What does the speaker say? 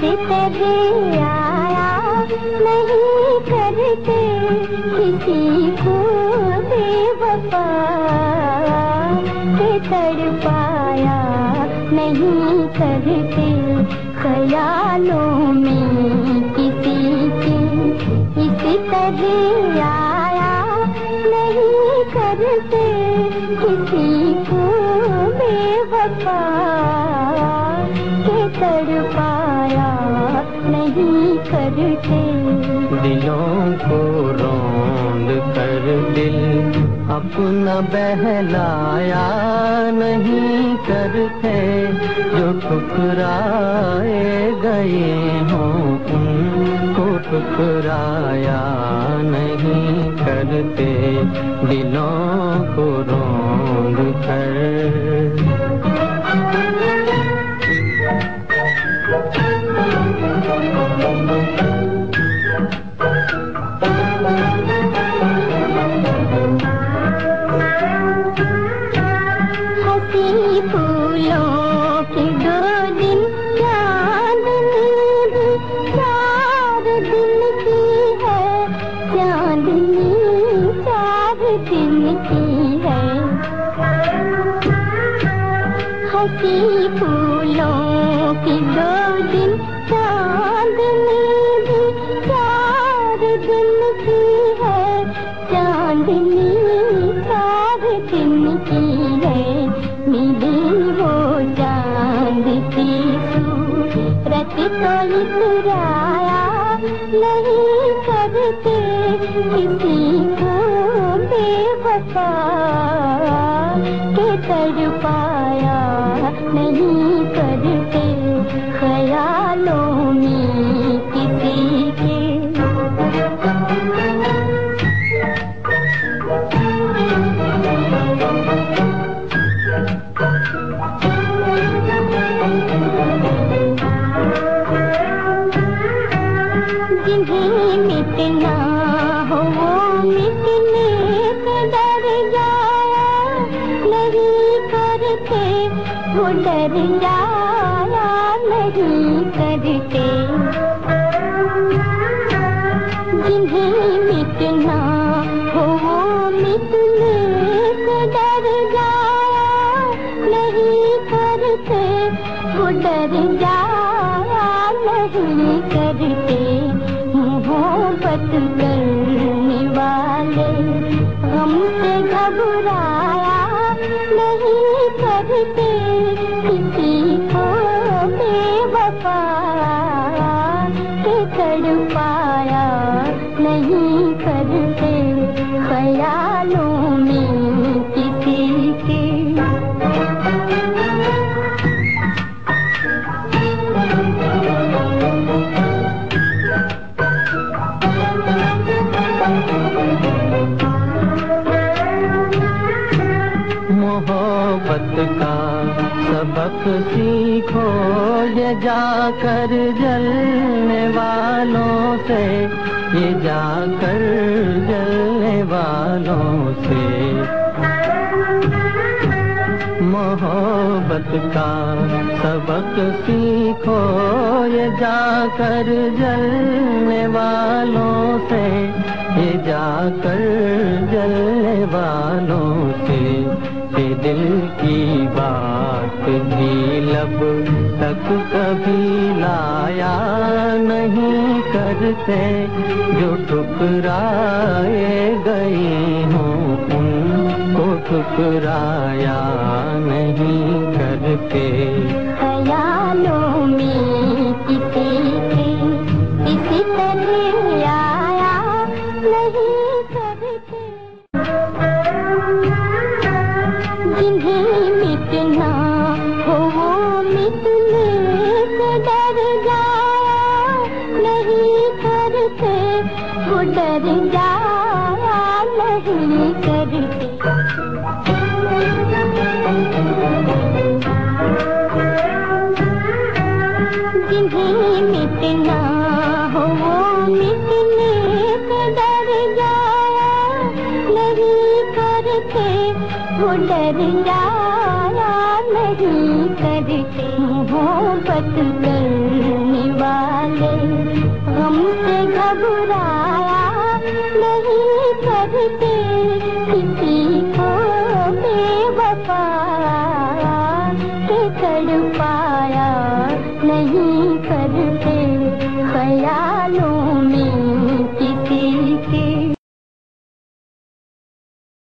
इस तरह आया नहीं करते किसी को बेवफा के तड़पाया नहीं करते ख्यालों में किसी के इस तरह आया नहीं करते किसी को बेवफा के तड़पाया नहीं करते। दिलों को रौंद कर दिल अपना बहलाया नहीं करते जो ठुकराए गए हों उनको ठुकराया नहीं करते दिलों को रौंद कर। हंसी फूलों के दो दिन चांदनी भी 4 दिन की है चांदनी 4 दिन की है। हंसी फूलों के 2 दिन चांदनी भी 4 दिन की है चांदनी 4 दिन की है। मिली वो चांद सी सूरत तो इतराया नहीं करते किसी को बेवफा के तड़पाया नहीं करते ख्यालों में किसी के। जिन्हें मिटना हो वो मिटने से डर जाया नहीं करते वो डर जाया नहीं करते। जिन्हें मिटना हो वो मिटने से डर जाया नहीं करते वो डर जाया नहीं करते। मोहब्बत करने वाले हमसे घबराया नहीं करते किसी को बेवफा के तड़पाया नहीं करते ख्यालों में किसी के। मोहब्बत का सबक सीखो ये जाकर जलने वालों से ये जाकर जलने वालों से। मोहब्बत का सबक सीखो ये जाकर जलने वालों से ये जाकर जलने वालों से। ये दिल की बात भी लब तक कभी लाया नहीं करते जो ठुकराए गए हों उनको ठुकराया नहीं करते ख्यालों में किसी के इसी तरह आया नहीं करते। जिन्हें मिटना हो वो मिटने से डर जाया नहीं करते वो डर जाया नहीं करते। जिन्हें मिटना हो वो मिटने से डर जाया नहीं करते वो डर जाया नहीं करते। मोहब्बत करने वाले सीखो बेवफा के तड़पाया नहीं करते।